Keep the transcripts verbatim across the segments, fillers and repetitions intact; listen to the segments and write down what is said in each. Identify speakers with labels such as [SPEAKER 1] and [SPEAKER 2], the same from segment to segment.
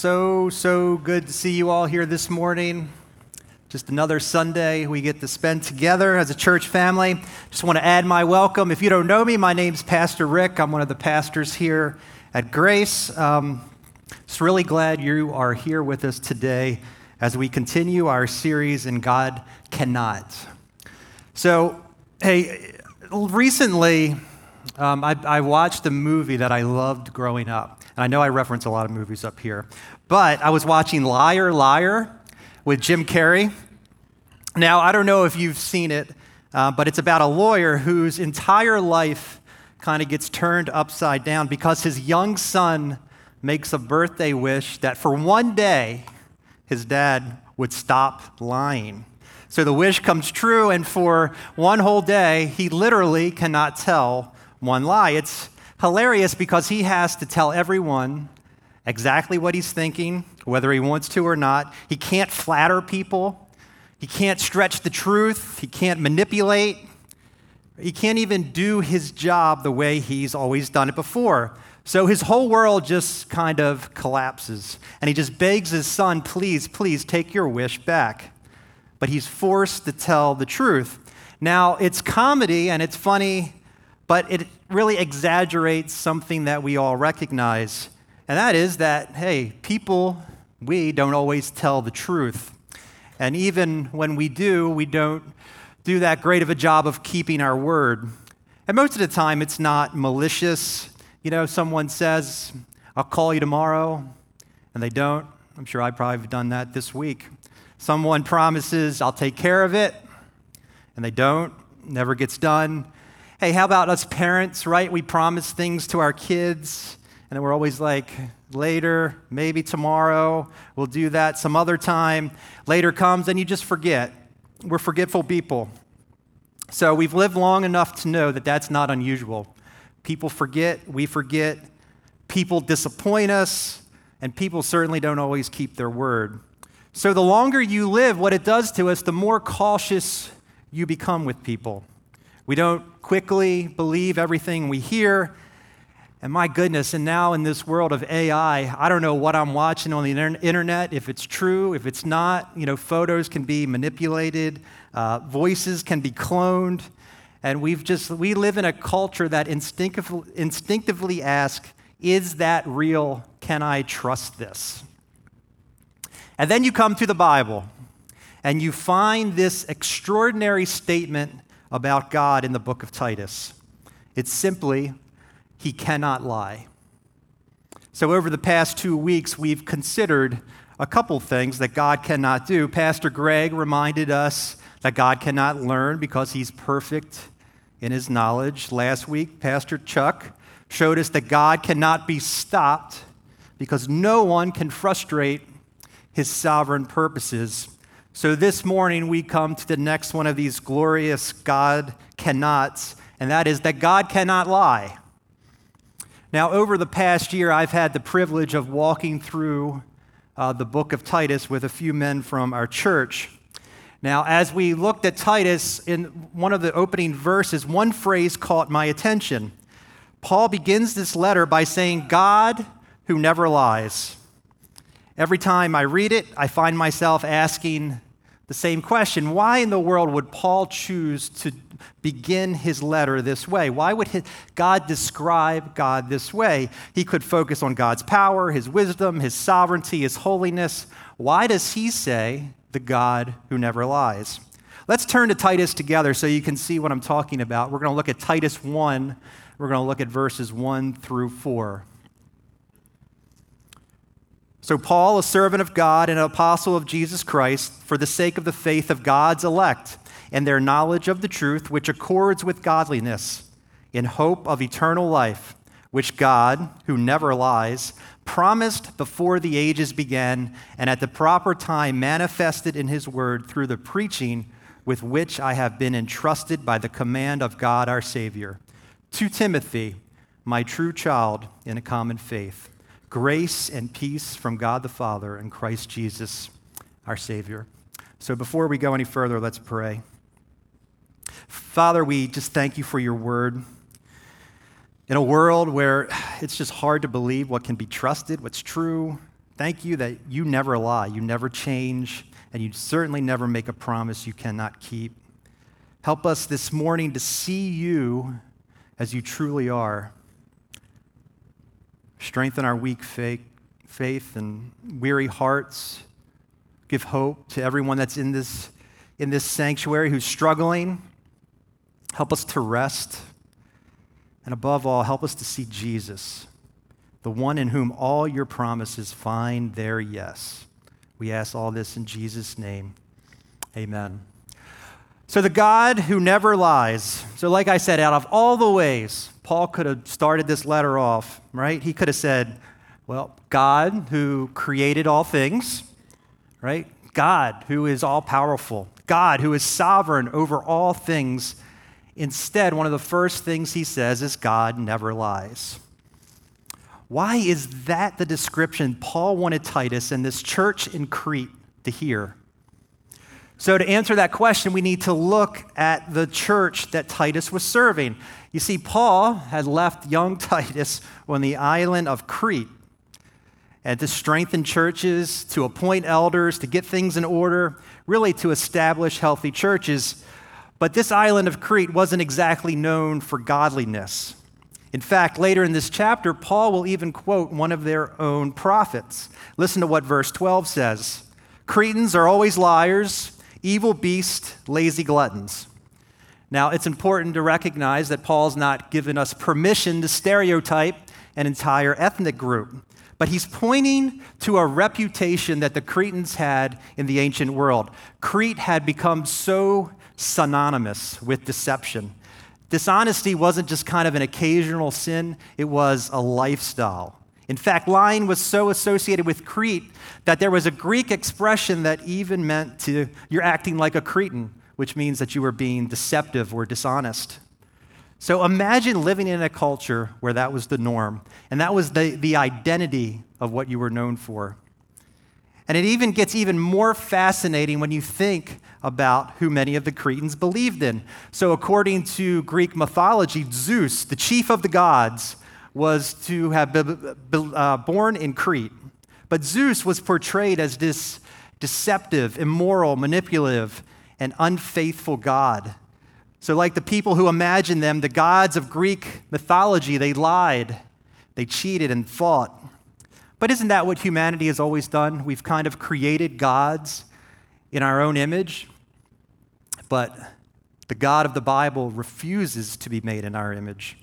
[SPEAKER 1] So, so good to see you all here this morning. Just another Sunday we get to spend together as a church family. Just want to add my welcome. If you don't know me, my name's Pastor Rick. I'm one of the pastors here at Grace. Um, just really glad you are here with us today as we continue our series in God Cannot. So, hey, recently um, I, I watched a movie that I loved growing up. And I know I reference a lot of movies up here, but I was watching Liar, Liar with Jim Carrey. Now, I don't know if you've seen it, uh, but it's about a lawyer whose entire life kind of gets turned upside down because his young son makes a birthday wish that for one day, his dad would stop lying. So the wish comes true, and for one whole day, he literally cannot tell one lie. It's hilarious because he has to tell everyone exactly what he's thinking, whether he wants to or not. He can't flatter people. He can't stretch the truth. He can't manipulate. He can't even do his job the way he's always done it before. So his whole world just kind of collapses. And he just begs his son, please, please take your wish back. But he's forced to tell the truth. Now, it's comedy and it's funny, but it really exaggerates something that we all recognize, and that is that, hey, people, we don't always tell the truth. And even when we do, we don't do that great of a job of keeping our word. And most of the time, it's not malicious. You know, someone says, I'll call you tomorrow, and they don't. I'm sure I probably have done that this week. Someone promises, I'll take care of it, and they don't. Never gets done. Hey, how about us parents, right? We promise things to our kids, and then we're always like, later, maybe tomorrow, we'll do that some other time. Later comes, and you just forget. We're forgetful people. So we've lived long enough to know that that's not unusual. People forget, we forget, people disappoint us, and people certainly don't always keep their word. So the longer you live, what it does to us, the more cautious you become with people. We don't quickly believe everything we hear. And my goodness, and now in this world of A I, I don't know what I'm watching on the internet, if it's true, if it's not. You know, photos can be manipulated, uh, voices can be cloned, and we've just, we live in a culture that instinctively, instinctively asks, is that real? Can I trust this? And then you come to the Bible, and you find this extraordinary statement about God in the book of Titus. It's simply, he cannot lie. So over the past two weeks, we've considered a couple things that God cannot do. Pastor Greg reminded us that God cannot learn because he's perfect in his knowledge. Last week, Pastor Chuck showed us that God cannot be stopped because no one can frustrate his sovereign purposes. So this morning, we come to the next one of these glorious God cannots, and that is that God cannot lie. Now, over the past year, I've had the privilege of walking through uh, the book of Titus with a few men from our church. Now, as we looked at Titus, in one of the opening verses, one phrase caught my attention. Paul begins this letter by saying, God who never lies. Every time I read it, I find myself asking the same question. Why in the world would Paul choose to begin his letter this way? Why would his, God describe God this way? He could focus on God's power, his wisdom, his sovereignty, his holiness. Why does he say the God who never lies? Let's turn to Titus together so you can see what I'm talking about. We're going to look at Titus one. We're going to look at verses one through four. So Paul, a servant of God and an apostle of Jesus Christ, for the sake of the faith of God's elect and their knowledge of the truth, which accords with godliness, in hope of eternal life, which God, who never lies, promised before the ages began and at the proper time manifested in his word through the preaching with which I have been entrusted by the command of God our Savior. To Timothy, my true child in a common faith, grace and peace from God the Father and Christ Jesus, our Savior. So before we go any further, let's pray. Father, we just thank you for your word. In a world where it's just hard to believe what can be trusted, what's true, Thank you that you never lie, you never change, and you certainly never make a promise you cannot keep. Help us this morning to see you as you truly are. Strengthen our weak faith, faith and weary hearts. Give hope to everyone that's in this, in this sanctuary who's struggling. Help us to rest. And above all, help us to see Jesus, the one in whom all your promises find their yes. We ask all this in Jesus' name. Amen. So the God who never lies. So like I said, out of all the ways Paul could have started this letter off, right? He could have said, well, God who created all things, right? God who is all-powerful. God who is sovereign over all things. Instead, one of the first things he says is God never lies. Why is that the description Paul wanted Titus and this church in Crete to hear? So to answer that question, we need to look at the church that Titus was serving. You see, Paul had left young Titus on the island of Crete and to strengthen churches, to appoint elders, to get things in order, really to establish healthy churches. But this island of Crete wasn't exactly known for godliness. In fact, later in this chapter, Paul will even quote one of their own prophets. Listen to what verse twelve says. Cretans are always liars, evil beasts, lazy gluttons. Now, it's important to recognize that Paul's not given us permission to stereotype an entire ethnic group, but he's pointing to a reputation that the Cretans had in the ancient world. Crete had become so synonymous with deception. Dishonesty wasn't just kind of an occasional sin, it was a lifestyle. In fact, lying was so associated with Crete that there was a Greek expression that even meant to, you're acting like a Cretan, which means that you were being deceptive or dishonest. So imagine living in a culture where that was the norm, and that was the, the identity of what you were known for. And it even gets even more fascinating when you think about who many of the Cretans believed in. So according to Greek mythology, Zeus, the chief of the gods, was to have been uh, born in Crete. But Zeus was portrayed as this deceptive, immoral, manipulative, and unfaithful god. So like the people who imagined them, the gods of Greek mythology, they lied, they cheated and fought. But isn't that what humanity has always done? We've kind of created gods in our own image, but the God of the Bible refuses to be made in our image.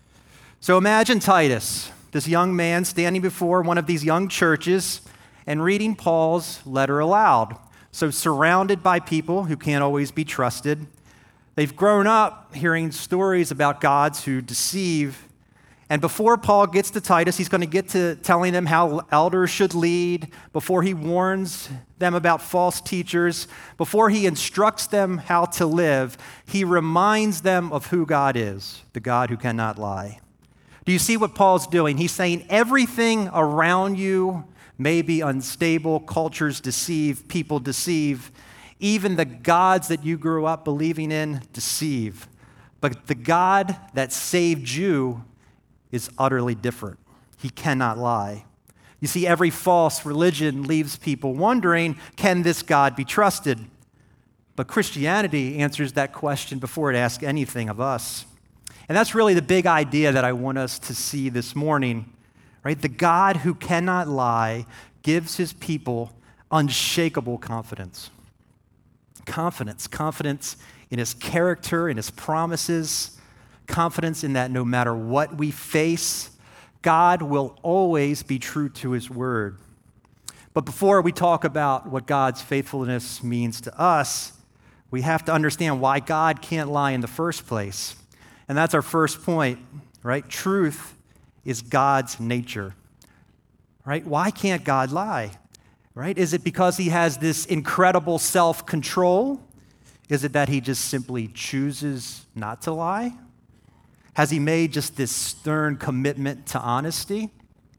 [SPEAKER 1] So imagine Titus, this young man standing before one of these young churches and reading Paul's letter aloud. So surrounded by people who can't always be trusted. They've grown up hearing stories about gods who deceive. And before Paul gets to Titus, he's going to get to telling them how elders should lead, before he warns them about false teachers, before he instructs them how to live, he reminds them of who God is, the God who cannot lie. Do you see what Paul's doing? He's saying everything around you may be unstable, cultures deceive, people deceive, even the gods that you grew up believing in deceive. But the God that saved you is utterly different. He cannot lie. You see, every false religion leaves people wondering, can this God be trusted? But Christianity answers that question before it asks anything of us. And that's really the big idea that I want us to see this morning, right? The God who cannot lie gives his people unshakable confidence. Confidence, confidence in his character, in his promises, confidence in that no matter what we face, God will always be true to his word. But before we talk about what God's faithfulness means to us, we have to understand why God can't lie in the first place. And that's our first point, right? Truth is God's nature, right? Why can't God lie, right? Is it because he has this incredible self-control? Is it that he just simply chooses not to lie? Has he made just this stern commitment to honesty?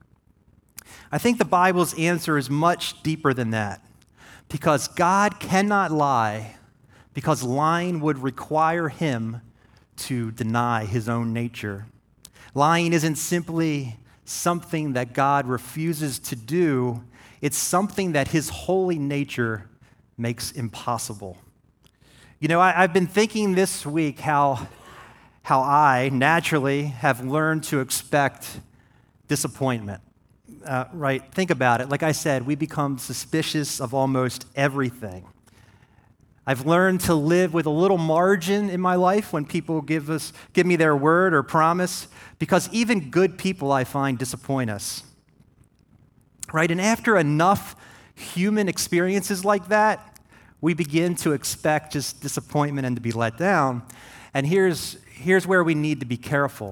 [SPEAKER 1] I think the Bible's answer is much deeper than that, because God cannot lie, because lying would require him to deny his own nature. Lying isn't simply something that God refuses to do. It's something that his holy nature makes impossible. You know, I, I've been thinking this week how, how I naturally have learned to expect disappointment. Uh, right? Think about it. Like I said, we become suspicious of almost everything. I've learned to live with a little margin in my life when people give us, give me their word or promise, because even good people, I find, disappoint us. Right? And after enough human experiences like that, we begin to expect just disappointment and to be let down. And here's, here's where we need to be careful,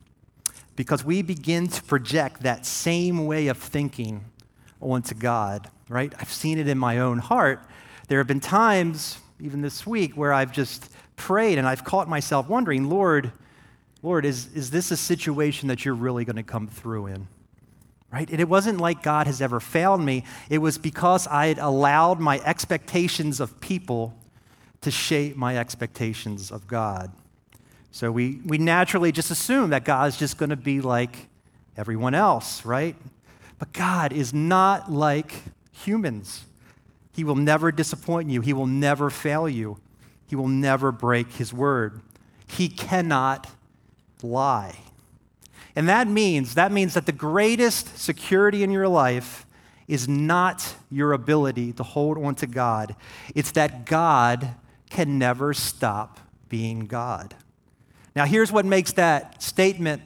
[SPEAKER 1] because we begin to project that same way of thinking onto God, right? I've seen it in my own heart. There have been times, even this week, where I've just prayed and I've caught myself wondering, Lord, Lord, is, is this a situation that you're really going to come through in? Right? And it wasn't like God has ever failed me. It was because I had allowed my expectations of people to shape my expectations of God. So we, we naturally just assume that God's just going to be like everyone else, right? But God is not like humans. He will never disappoint you. He will never fail you. He will never break his word. He cannot lie. And that means, that means that the greatest security in your life is not your ability to hold on to God. It's that God can never stop being God. Now, here's what makes that statement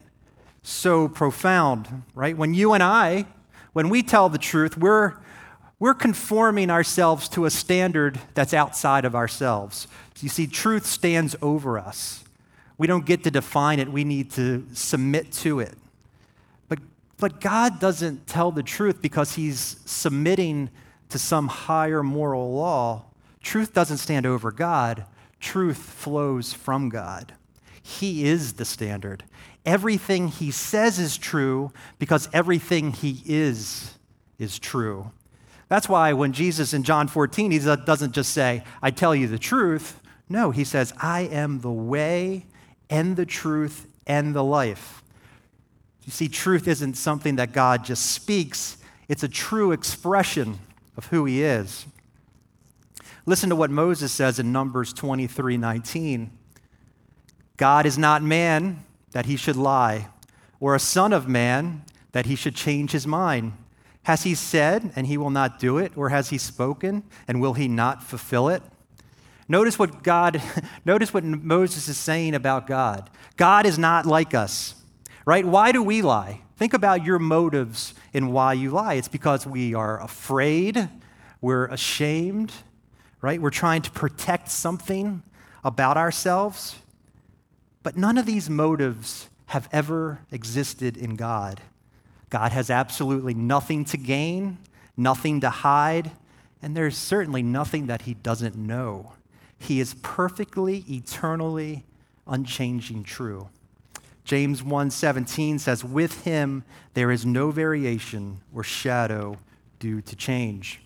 [SPEAKER 1] so profound, right? When you and I, when we tell the truth, we're, we're conforming ourselves to a standard that's outside of ourselves. You see, truth stands over us. We don't get to define it. We need to submit to it. But, but God doesn't tell the truth because he's submitting to some higher moral law. Truth doesn't stand over God. Truth flows from God. He is the standard. Everything he says is true because everything he is is true. That's why when Jesus in John fourteen, he doesn't just say, I tell you the truth. No, he says, I am the way and the truth and the life. You see, truth isn't something that God just speaks. It's a true expression of who he is. Listen to what Moses says in Numbers twenty-three nineteen. God is not man that he should lie, or a son of man that he should change his mind. Has he said, and he will not do it? Or has he spoken, and will he not fulfill it? Notice what God, notice what Moses is saying about God. God is not like us, right? Why do we lie? Think about your motives in why you lie. It's because we are afraid, we're ashamed, right? We're trying to protect something about ourselves. But none of these motives have ever existed in God. God has absolutely nothing to gain, nothing to hide, and there's certainly nothing that he doesn't know. He is perfectly, eternally, unchanging true. James one seventeen says, with him there is no variation or shadow due to change.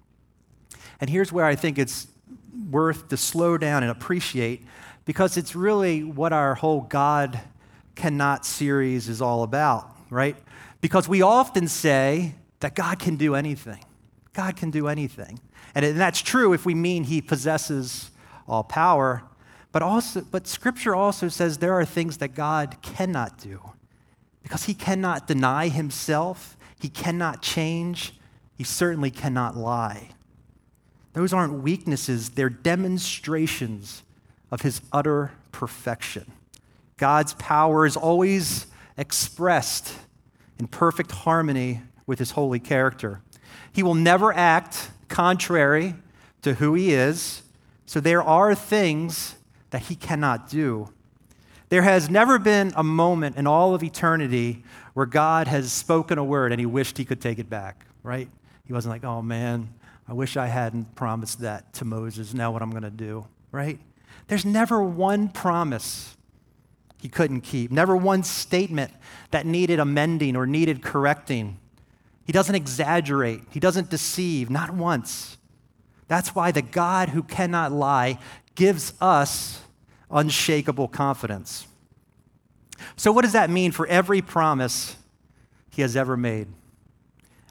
[SPEAKER 1] And here's where I think it's worth to slow down and appreciate, because it's really what our whole God Cannot series is all about, right? Because we often say that God can do anything. God can do anything. And that's true if we mean he possesses all power. But also, but Scripture also says there are things that God cannot do, because he cannot deny himself, he cannot change, he certainly cannot lie. Those aren't weaknesses, they're demonstrations of his utter perfection. God's power is always expressed in perfect harmony with his holy character. He will never act contrary to who he is, so there are things that he cannot do. There has never been a moment in all of eternity where God has spoken a word and he wished he could take it back, right? He wasn't like, oh man, I wish I hadn't promised that to Moses. Now what I'm going to do, right? There's never one promise he couldn't keep, never one statement that needed amending or needed correcting. He doesn't exaggerate. He doesn't deceive, not once. That's why the God who cannot lie gives us unshakable confidence. So what does that mean for every promise he has ever made?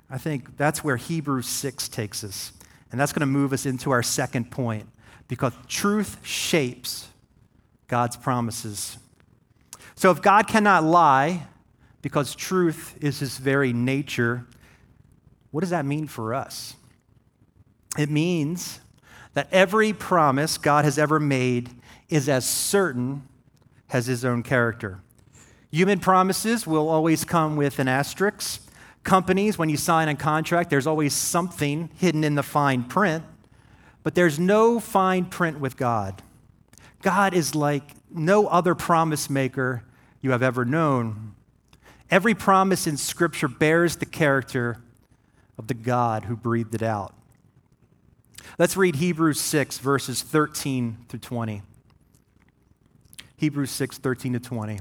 [SPEAKER 1] I think that's where Hebrews six takes us. And that's going to move us into our second point, because truth shapes God's promises. So if God cannot lie, because truth is his very nature, what does that mean for us? It means that every promise God has ever made is as certain as his own character. Human promises will always come with an asterisk. Companies, when you sign a contract, there's always something hidden in the fine print, but there's no fine print with God. God is like no other promise maker you have ever known. Every promise in Scripture bears the character of the God who breathed it out. Let's read Hebrews six, verses thirteen through twenty. Hebrews six, thirteen to twenty.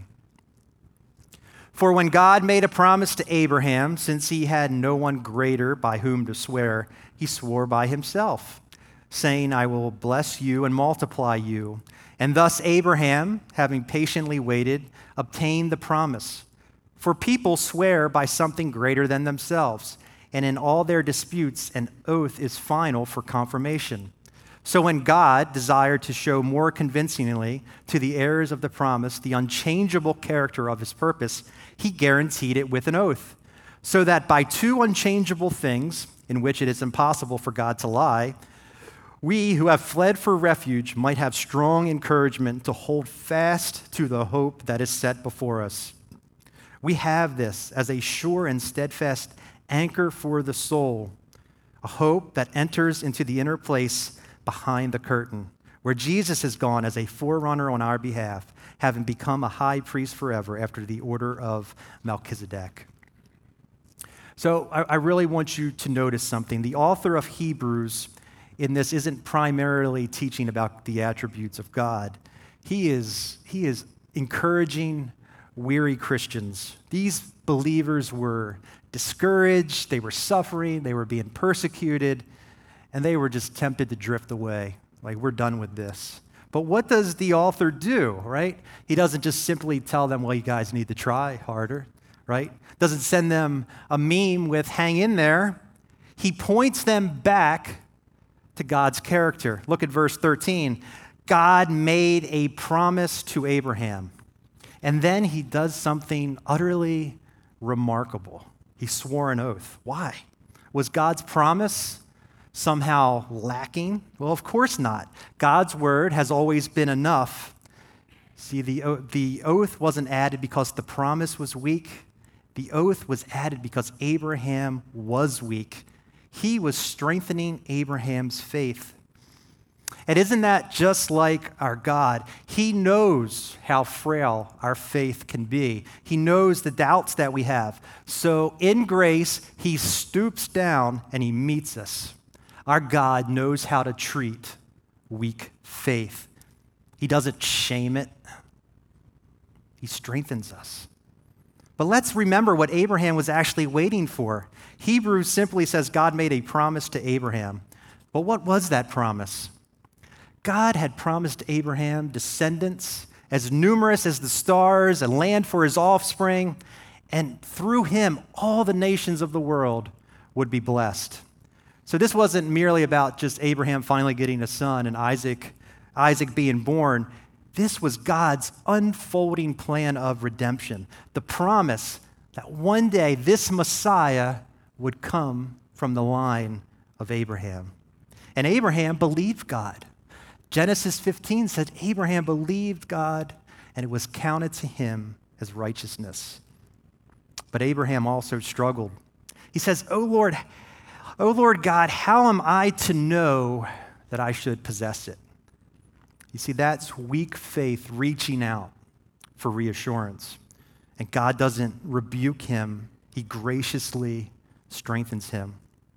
[SPEAKER 1] For when God made a promise to Abraham, since he had no one greater by whom to swear, he swore by himself, saying, I will bless you and multiply you. And thus Abraham, having patiently waited, obtained the promise. For people swear by something greater than themselves, and in all their disputes, an oath is final for confirmation. So when God desired to show more convincingly to the heirs of the promise the unchangeable character of his purpose, he guaranteed it with an oath, so that by two unchangeable things, in which it is impossible for God to lie, we who have fled for refuge might have strong encouragement to hold fast to the hope that is set before us. We have this as a sure and steadfast anchor for the soul, a hope that enters into the inner place behind the curtain, where Jesus has gone as a forerunner on our behalf, having become a high priest forever after the order of Melchizedek. So I, I really want you to notice something. The author of Hebrews in this isn't primarily teaching about the attributes of God. He is, he is encouraging weary Christians. These believers were discouraged, they were suffering, they were being persecuted, and they were just tempted to drift away. Like, we're done with this. But what does the author do, right? He doesn't just simply tell them, well, you guys need to try harder, right? Doesn't send them a meme with hang in there. He points them back to God's character. Look at verse thirteen. God made a promise to Abraham. And then he does something utterly remarkable. He swore an oath. Why? Was God's promise somehow lacking? Well, of course not. God's word has always been enough. See, the, the oath wasn't added because the promise was weak. The oath was added because Abraham was weak. He was strengthening Abraham's faith. And isn't that just like our God? He knows how frail our faith can be. He knows the doubts that we have. So in grace, he stoops down and he meets us. Our God knows how to treat weak faith. He doesn't shame it. He strengthens us. But let's remember what Abraham was actually waiting for. Hebrews simply says God made a promise to Abraham. But what was that promise? God had promised Abraham descendants as numerous as the stars, a land for his offspring, and through him, all the nations of the world would be blessed. So this wasn't merely about just Abraham finally getting a son and Isaac, Isaac being born. This was God's unfolding plan of redemption, the promise that one day this Messiah would come from the line of Abraham. And Abraham believed God. Genesis fifteen said Abraham believed God, and it was counted to him as righteousness. But Abraham also struggled. He says, "O Lord, O Lord God, how am I to know that I should possess it?" You see, that's weak faith reaching out for reassurance. And God doesn't rebuke him. He graciously strengthens him.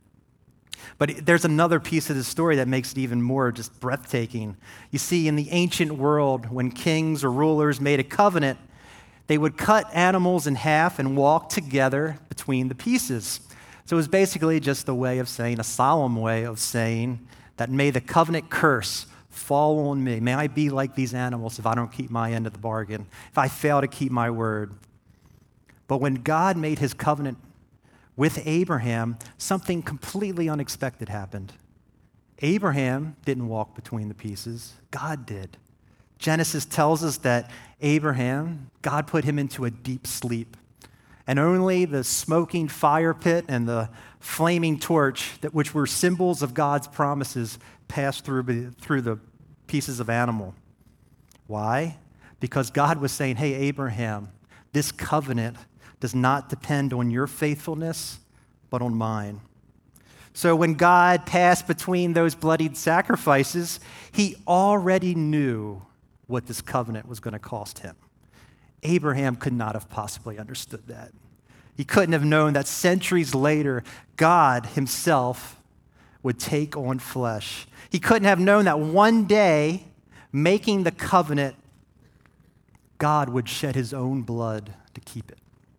[SPEAKER 1] But there's another piece of the story that makes it even more just breathtaking. You see, in the ancient world, when kings or rulers made a covenant, they would cut animals in half and walk together between the pieces. So it was basically just a way of saying, a solemn way of saying that may the covenant curse fall on me. May I be like these animals if I don't keep my end of the bargain, if I fail to keep my word. But when God made his covenant with Abraham, something completely unexpected happened. Abraham didn't walk between the pieces. God did. Genesis tells us that Abraham, God put him into a deep sleep. And only the smoking fire pit and the flaming torch, that which were symbols of God's promises, passed through, through the pieces of animal. Why? Because God was saying, hey, Abraham, this covenant does not depend on your faithfulness, but on mine. So when God passed between those bloodied sacrifices, he already knew what this covenant was going to cost him. Abraham could not have possibly understood that. He couldn't have known that centuries later, God himself would take on flesh. He couldn't have known that one day, making the covenant, God would shed his own blood to keep it.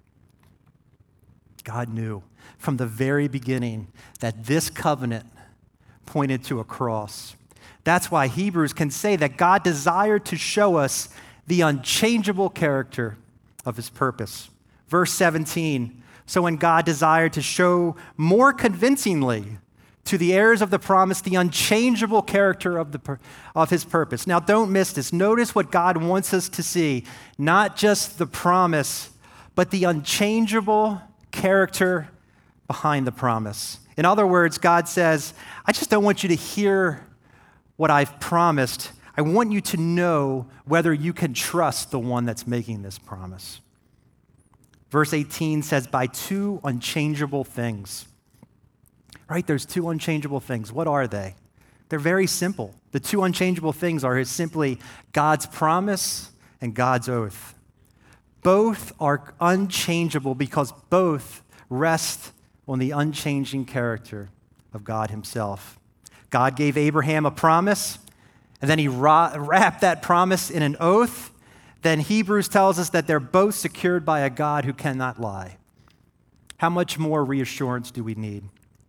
[SPEAKER 1] God knew from the very beginning that this covenant pointed to a cross. That's why Hebrews can say that God desired to show us the unchangeable character of his purpose. Verse seventeen, so when God desired to show more convincingly to the heirs of the promise the unchangeable character of, the, of his purpose. Now don't miss this. Notice what God wants us to see, not just the promise, but the unchangeable character behind the promise. In other words, God says, I just don't want you to hear what I've promised. I want you to know whether you can trust the one that's making this promise. Verse eighteen says, by two unchangeable things. Right? There's two unchangeable things. What are they? They're very simple. The two unchangeable things are simply God's promise and God's oath. Both are unchangeable because both rest on the unchanging character of God himself. God gave Abraham a promise, and then he wrapped that promise in an oath. Then Hebrews tells us that they're both secured by a God who cannot lie. How much more reassurance do we need?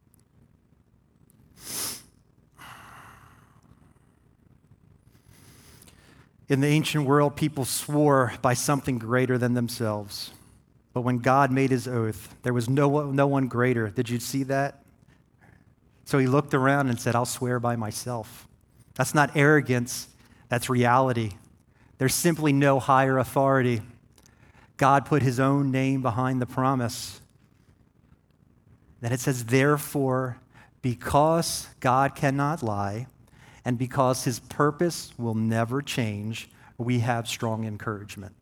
[SPEAKER 1] In the ancient world, people swore by something greater than themselves. But when God made his oath, there was no, no one greater. Did you see that? So he looked around and said, I'll swear by myself. That's not arrogance, that's reality. There's simply no higher authority. God put his own name behind the promise. Then it says, therefore, because God cannot lie, and because his purpose will never change, we have strong encouragement.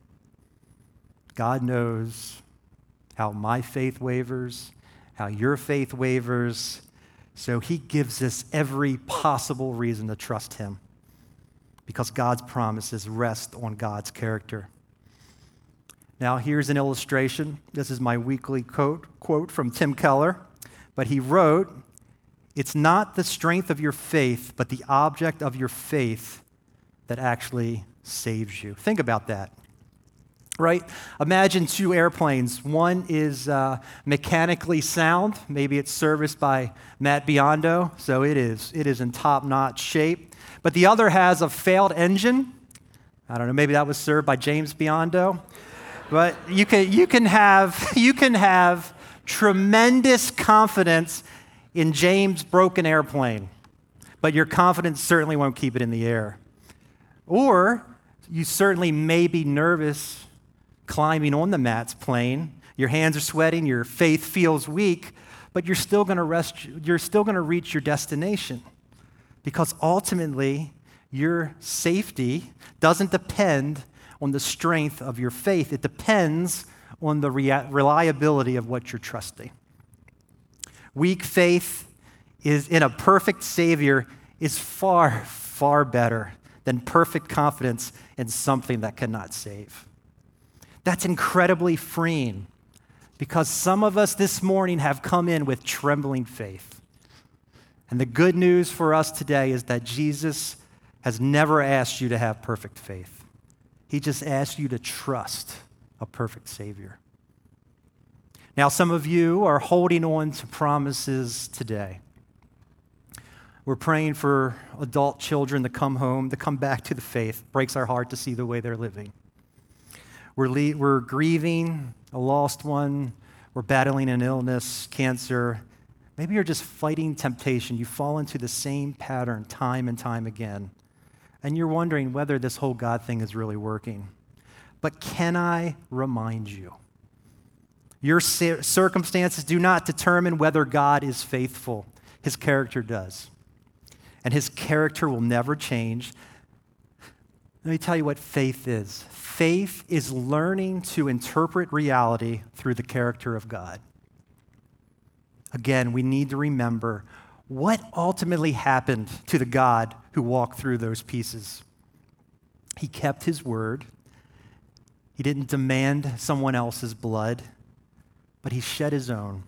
[SPEAKER 1] God knows how my faith wavers, how your faith wavers, so he gives us every possible reason to trust him because God's promises rest on God's character. Now, here's an illustration. This is my weekly quote, quote from Tim Keller, but he wrote, it's not the strength of your faith, but the object of your faith that actually saves you. Think about that, right? Imagine two airplanes. One is uh, mechanically sound. Maybe it's serviced by Matt Biondo, so it is. It is in top-notch shape. But the other has a failed engine. I don't know, maybe that was served by James Biondo. But you can, you can have, you can have tremendous confidence in James' broken airplane, but your confidence certainly won't keep it in the air. Or you certainly may be nervous climbing on the Matt's plane. Your hands are sweating, your faith feels weak, but you're still going to rest, you're still going to reach your destination because ultimately your safety doesn't depend on the strength of your faith. It depends on the rea- reliability of what you're trusting. Weak faith is in a perfect Savior is far, far better than perfect confidence in something that cannot save. That's incredibly freeing because some of us this morning have come in with trembling faith. And the good news for us today is that Jesus has never asked you to have perfect faith. He just asked you to trust a perfect Savior. Now, some of you are holding on to promises today. We're praying for adult children to come home, to come back to the faith. Breaks our heart to see the way they're living. We're, le- we're grieving a lost one. or battling an illness, cancer. Maybe you're just fighting temptation. You fall into the same pattern time and time again. And you're wondering whether this whole God thing is really working. But can I remind you? Your circumstances do not determine whether God is faithful. His character does. And his character will never change. Let me tell you what faith is. Faith is learning to interpret reality through the character of God. Again, we need to remember what ultimately happened to the God who walked through those pieces. He kept his word. He didn't demand someone else's blood, but he shed his own.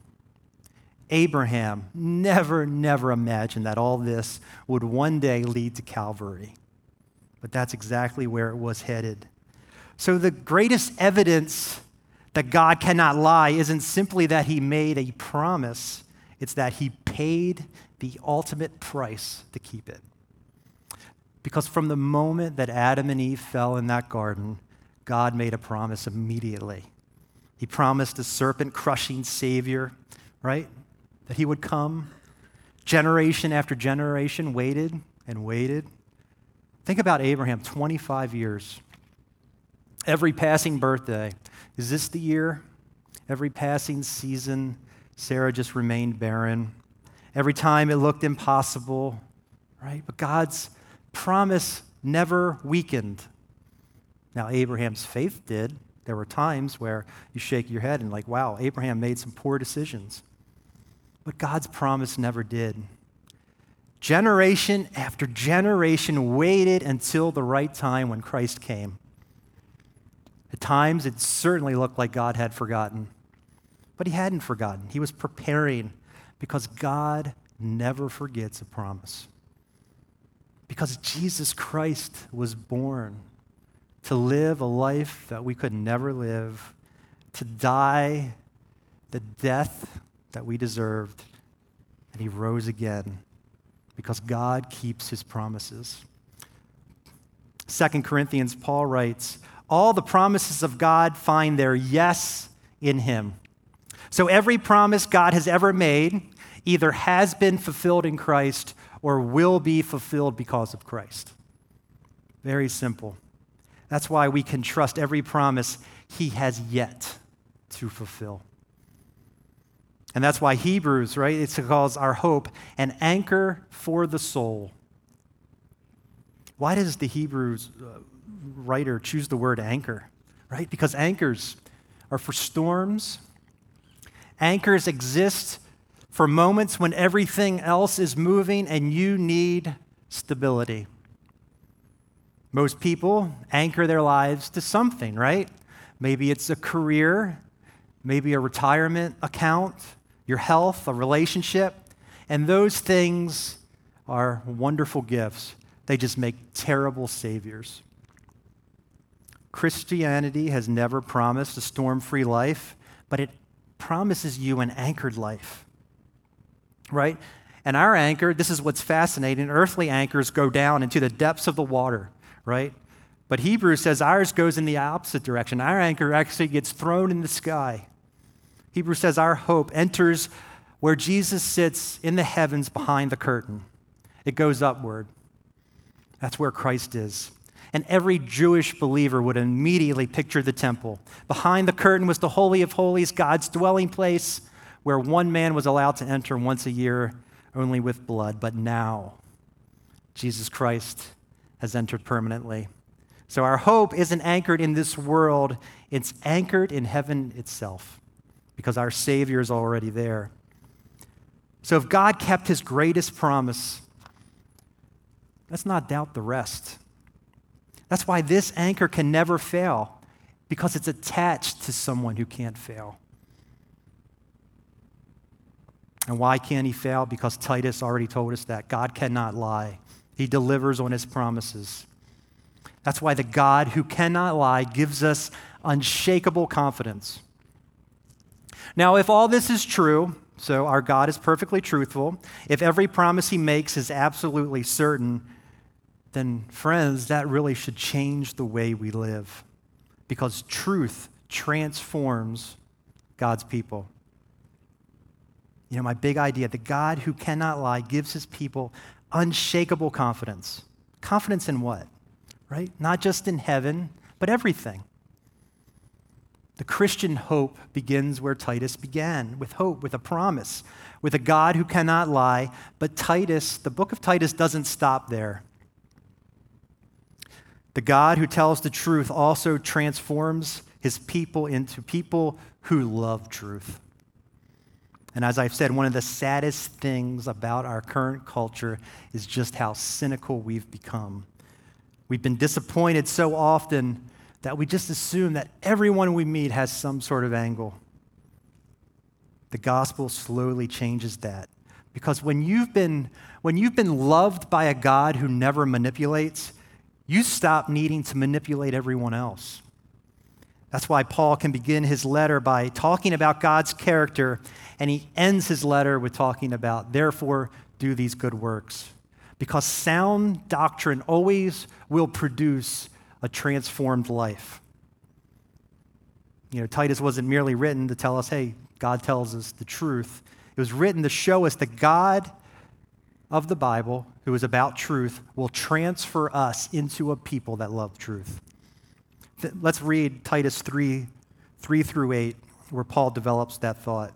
[SPEAKER 1] Abraham never, never imagined that all this would one day lead to Calvary. But that's exactly where it was headed. So the greatest evidence that God cannot lie isn't simply that he made a promise, it's that he paid the ultimate price to keep it. Because from the moment that Adam and Eve fell in that garden, God made a promise immediately. He promised a serpent-crushing Savior, right? That he would come. Generation after generation waited and waited. Think about Abraham, twenty-five years. Every passing birthday, is this the year? Every passing season, Sarah just remained barren. Every time it looked impossible, right? But God's promise never weakened. Now, Abraham's faith did. There were times where you shake your head and like, wow, Abraham made some poor decisions. But God's promise never did. Generation after generation waited until the right time when Christ came. At times, it certainly looked like God had forgotten. But he hadn't forgotten. He was preparing because God never forgets a promise. Because Jesus Christ was born to live a life that we could never live, to die the death that we deserved, and he rose again because God keeps his promises. Second Corinthians, Paul writes, all the promises of God find their yes in him. So every promise God has ever made either has been fulfilled in Christ or will be fulfilled because of Christ. Very simple. That's why we can trust every promise he has yet to fulfill. And that's why Hebrews, right, it calls our hope an anchor for the soul. Why does the Hebrews uh, writer choose the word anchor, right? Because anchors are for storms. Anchors exist for moments when everything else is moving and you need stability. Most people anchor their lives to something, right? Maybe it's a career, maybe a retirement account, your health, a relationship, and those things are wonderful gifts. They just make terrible saviors. Christianity has never promised a storm-free life, but it promises you an anchored life, right? And our anchor, this is what's fascinating, earthly anchors go down into the depths of the water, right? But Hebrews says ours goes in the opposite direction. Our anchor actually gets thrown in the sky. Hebrews says our hope enters where Jesus sits in the heavens behind the curtain. It goes upward. That's where Christ is. And every Jewish believer would immediately picture the temple. Behind the curtain was the Holy of Holies, God's dwelling place, where one man was allowed to enter once a year, only with blood. But now, Jesus Christ has entered permanently. So our hope isn't anchored in this world, it's anchored in heaven itself, because our Savior is already there. So if God kept his greatest promise, let's not doubt the rest. That's why this anchor can never fail, because it's attached to someone who can't fail. And why can't he fail? Because Titus already told us that God cannot lie. He delivers on his promises. That's why the God who cannot lie gives us unshakable confidence. Now, if all this is true, so our God is perfectly truthful, if every promise he makes is absolutely certain, then friends, that really should change the way we live, because truth transforms God's people. You know, my big idea, the God who cannot lie gives his people unshakable confidence. Confidence in what? Right? Not just in heaven, but everything. The Christian hope begins where Titus began, with hope, with a promise, with a God who cannot lie. But Titus, the book of Titus doesn't stop there. The God who tells the truth also transforms his people into people who love truth. And as I've said, one of the saddest things about our current culture is just how cynical we've become. We've been disappointed so often that we just assume that everyone we meet has some sort of angle. The gospel slowly changes that. Because when you've been, when you've been loved by a God who never manipulates, you stop needing to manipulate everyone else. That's why Paul can begin his letter by talking about God's character, and he ends his letter with talking about, therefore, do these good works. Because sound doctrine always will produce a transformed life. You know, Titus wasn't merely written to tell us, hey, God tells us the truth. It was written to show us that God of the Bible, who is about truth, will transfer us into a people that love truth. Let's read Titus three, three through eight, where Paul develops that thought.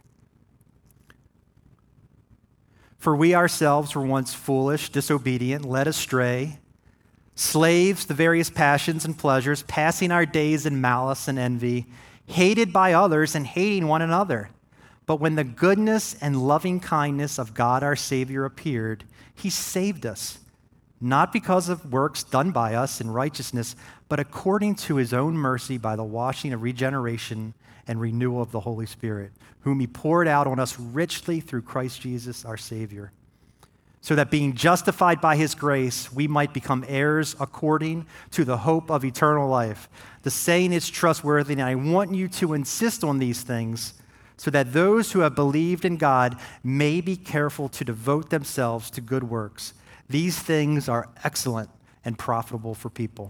[SPEAKER 1] For we ourselves were once foolish, disobedient, led astray, slaves to various passions and pleasures, passing our days in malice and envy, hated by others and hating one another. But when the goodness and loving kindness of God our Savior appeared, he saved us, not because of works done by us in righteousness, but according to his own mercy by the washing of regeneration and renewal of the Holy Spirit, whom he poured out on us richly through Christ Jesus our Savior, so that being justified by his grace, we might become heirs according to the hope of eternal life. The saying is trustworthy, and I want you to insist on these things, so that those who have believed in God may be careful to devote themselves to good works. These things are excellent and profitable for people.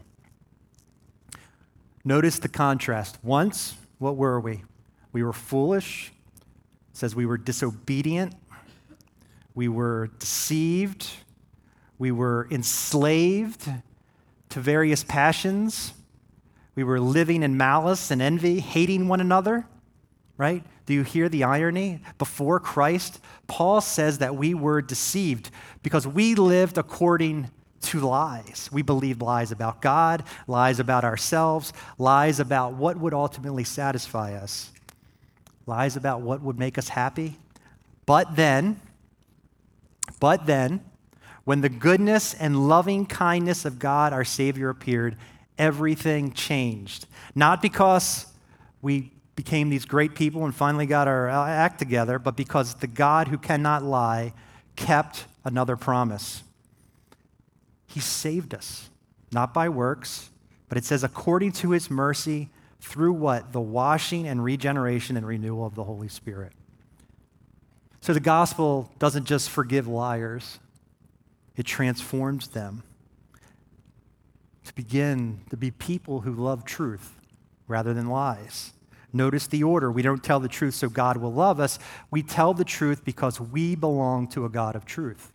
[SPEAKER 1] Notice the contrast. Once, what were we? We were foolish. It says we were disobedient. We were deceived. We were enslaved to various passions. We were living in malice and envy, hating one another, right? Do you hear the irony? Before Christ, Paul says that we were deceived because we lived according to lies. We believed lies about God, lies about ourselves, lies about what would ultimately satisfy us, lies about what would make us happy. But then, but then, when the goodness and loving kindness of God, our Savior, appeared, everything changed. Not because we became these great people and finally got our act together, but because the God who cannot lie kept another promise. He saved us, not by works, but it says according to his mercy through what? The washing and regeneration and renewal of the Holy Spirit. So the gospel doesn't just forgive liars, it transforms them to begin to be people who love truth rather than lies. Notice the order. We don't tell the truth so God will love us. We tell the truth because we belong to a God of truth.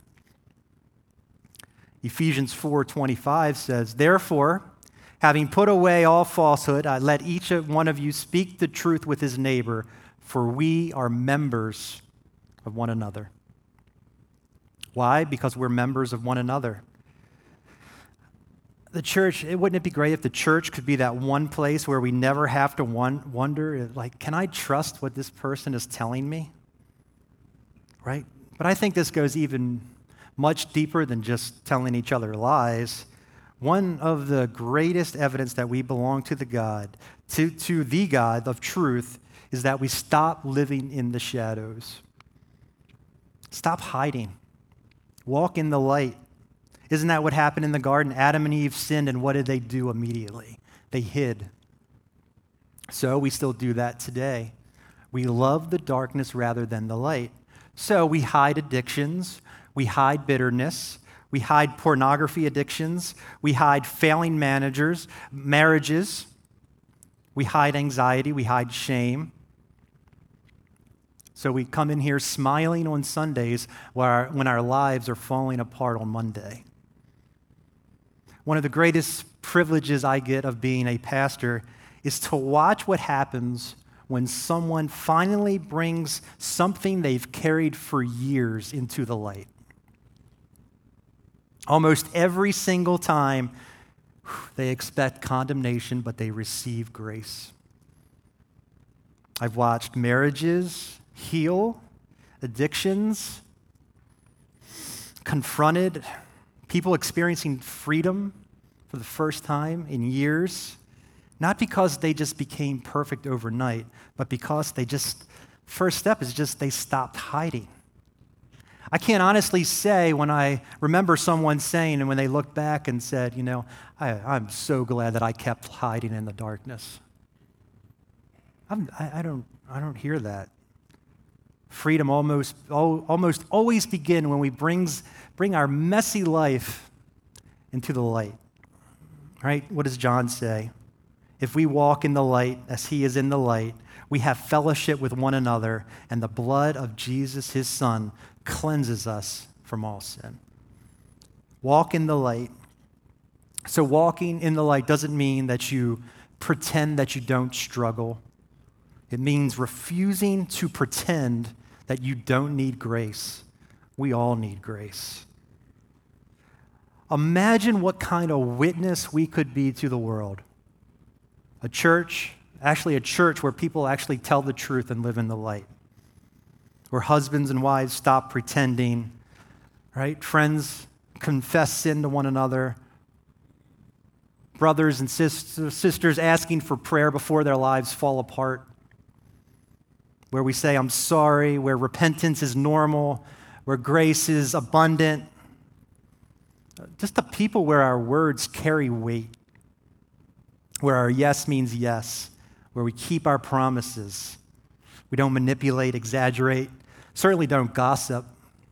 [SPEAKER 1] Ephesians four twenty-five says, therefore, having put away all falsehood, I let each one of you speak the truth with his neighbor, for we are members of one another. Why? Because we're members of one another. The church, it, wouldn't it be great if the church could be that one place where we never have to one, wonder, like, can I trust what this person is telling me? Right? But I think this goes even much deeper than just telling each other lies. One of the greatest evidence that we belong to the God, to, to the God of truth, is that we stop living in the shadows. Stop hiding. Walk in the light. Isn't that what happened in the garden? Adam and Eve sinned, and what did they do immediately? They hid. So we still do that today. We love the darkness rather than the light. So we hide addictions. We hide bitterness. We hide pornography addictions. We hide failing managers, marriages. We hide anxiety. We hide shame. So we come in here smiling on Sundays while our, when our lives are falling apart on Monday. One of the greatest privileges I get of being a pastor is to watch what happens when someone finally brings something they've carried for years into the light. Almost every single time, they expect condemnation, but they receive grace. I've watched marriages heal, addictions confronted, people experiencing freedom for the first time in years, not because they just became perfect overnight, but because they just, first step is just they stopped hiding. I can't honestly say when I remember someone saying, and when they look back and said, you know, I, I'm so glad that I kept hiding in the darkness. I'm, I, I don't, I don't hear that. Freedom almost, almost always begin when we brings, bring our messy life into the light. Right? What does John say? If we walk in the light as he is in the light, we have fellowship with one another, and the blood of Jesus, his son, cleanses us from all sin. Walk in the light. So walking in the light doesn't mean that you pretend that you don't struggle. It means refusing to pretend that you don't need grace. We all need grace. Imagine what kind of witness we could be to the world. A church, actually a church where people actually tell the truth and live in the light. Where husbands and wives stop pretending, right? Friends confess sin to one another. Brothers and sisters asking for prayer before their lives fall apart. Where we say, I'm sorry, where repentance is normal, where grace is abundant. Just a people where our words carry weight, where our yes means yes, where we keep our promises. We don't manipulate, exaggerate, certainly don't gossip.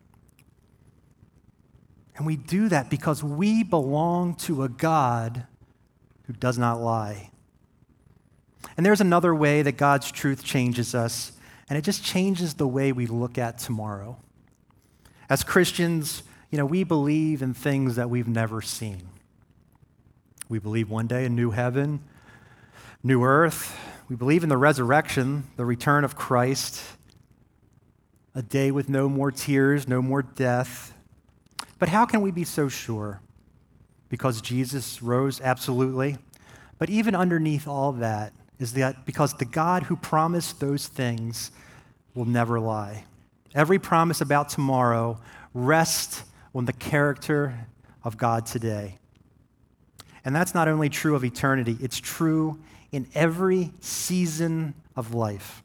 [SPEAKER 1] And we do that because we belong to a God who does not lie. And there's another way that God's truth changes us, and it just changes the way we look at tomorrow. As Christians, you know, we believe in things that we've never seen. We believe one day a new heaven, new earth. We believe in the resurrection, the return of Christ, a day with no more tears, no more death. But how can we be so sure? Because Jesus rose, absolutely. But even underneath all that is that because the God who promised those things will never lie. Every promise about tomorrow rests on the character of God today. And that's not only true of eternity, it's true in every season of life.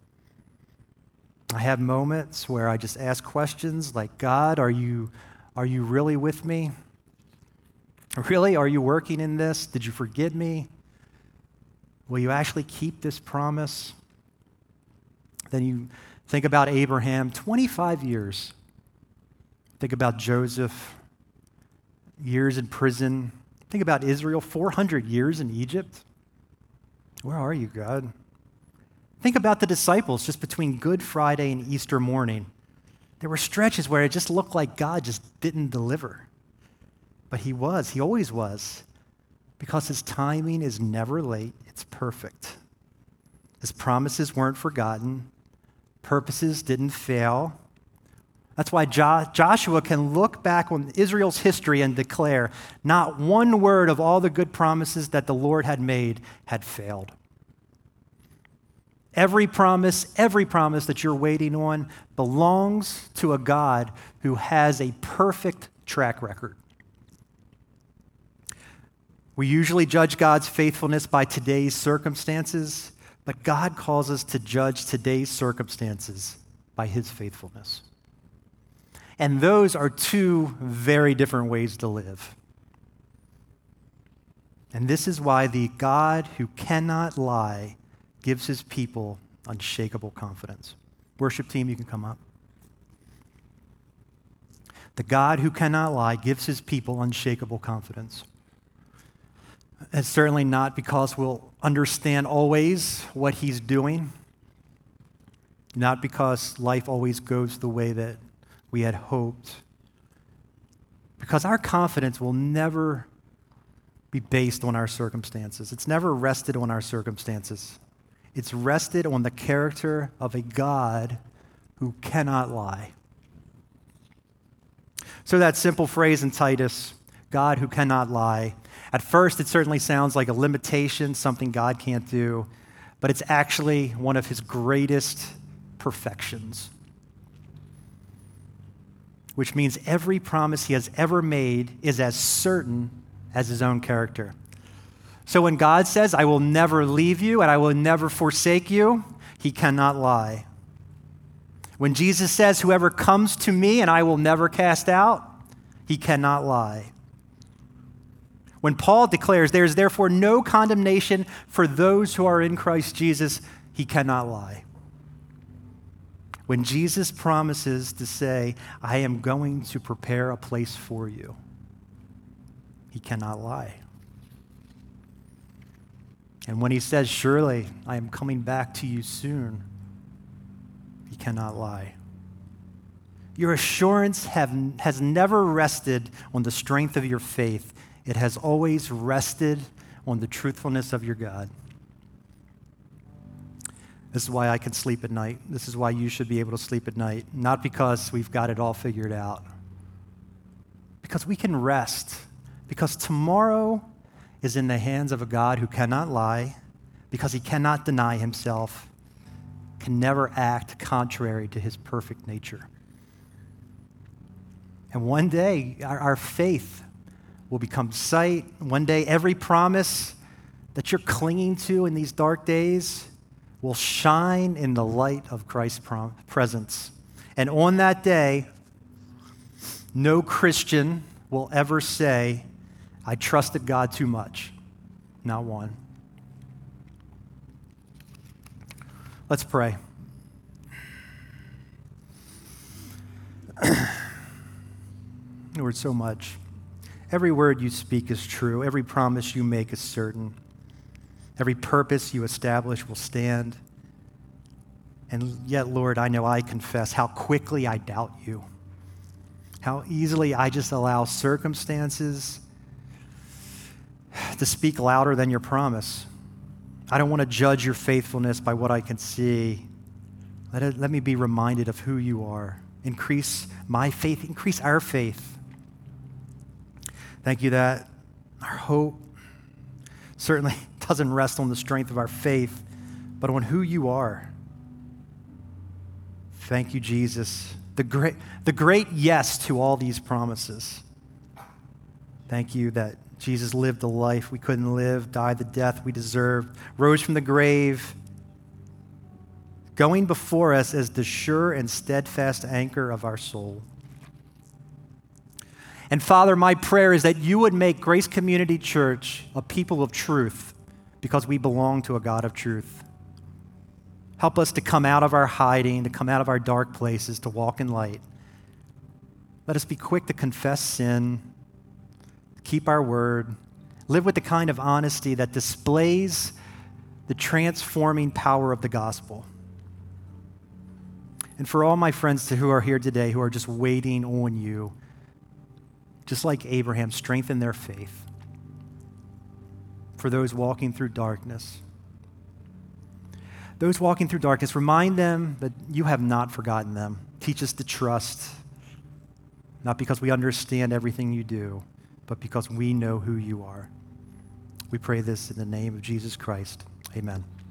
[SPEAKER 1] I have moments where I just ask questions like, God, are you, are you really with me? Really, are you working in this? Did you forget me? Will you actually keep this promise? Then you think about Abraham, twenty-five years. Think about Joseph, years in prison. Think about Israel, four hundred years in Egypt. Where are you, God? Think about the disciples just between Good Friday and Easter morning. There were stretches where it just looked like God just didn't deliver. But he was, he always was, because his timing is never late, it's perfect. His promises weren't forgotten, purposes didn't fail. That's why jo- Joshua can look back on Israel's history and declare not one word of all the good promises that the Lord had made had failed. Every promise, every promise that you're waiting on belongs to a God who has a perfect track record. We usually judge God's faithfulness by today's circumstances, but God calls us to judge today's circumstances by his faithfulness. And those are two very different ways to live. And this is why the God who cannot lie gives his people unshakable confidence. Worship team, you can come up. The God who cannot lie gives his people unshakable confidence. It's certainly not because we'll understand always what he's doing. not because life always goes the way that we had hoped, because our confidence will never be based on our circumstances. It's never rested on our circumstances. It's rested on the character of a God who cannot lie. So that simple phrase in Titus, God who cannot lie, at first it certainly sounds like a limitation, something God can't do, but it's actually one of his greatest perfections. Which means every promise he has ever made is as certain as his own character. So when God says, I will never leave you and I will never forsake you, he cannot lie. When Jesus says, whoever comes to me and I will never cast out, he cannot lie. When Paul declares there is therefore no condemnation for those who are in Christ Jesus, he cannot lie. When Jesus promises to say, I am going to prepare a place for you, he cannot lie. And when he says, surely I am coming back to you soon, he cannot lie. Your assurance have, has never rested on the strength of your faith. It has always rested on the truthfulness of your God. This is why I can sleep at night. This is why you should be able to sleep at night. Not because we've got it all figured out. Because we can rest. Because tomorrow is in the hands of a God who cannot lie, because he cannot deny himself, can never act contrary to his perfect nature. And one day, our, our faith will become sight. One day, every promise that you're clinging to in these dark days will shine in the light of Christ's prom- presence. And on that day, no Christian will ever say, I trusted God too much. Not one. Let's pray. Lord, so much. Every word you speak is true. Every promise you make is certain. Every purpose you establish will stand. And yet, Lord, I know I confess how quickly I doubt you. How easily I just allow circumstances to speak louder than your promise. I don't want to judge your faithfulness by what I can see. Let it, let me be reminded of who you are. Increase my faith, increase our faith. Thank you that our hope certainly doesn't rest on the strength of our faith, but on who you are. Thank you, Jesus, the great, the great yes to all these promises. Thank you that Jesus lived the life we couldn't live, died the death we deserved, rose from the grave, going before us as the sure and steadfast anchor of our soul. And Father, my prayer is that you would make Grace Community Church a people of truth because we belong to a God of truth. Help us to come out of our hiding, to come out of our dark places, to walk in light. Let us be quick to confess sin, keep our word, live with the kind of honesty that displays the transforming power of the gospel. And for all my friends who are here today who are just waiting on you, just like Abraham, strengthen their faith. For those walking through darkness, those walking through darkness, remind them that you have not forgotten them. Teach us to trust, not because we understand everything you do, but because we know who you are. We pray this in the name of Jesus Christ. Amen.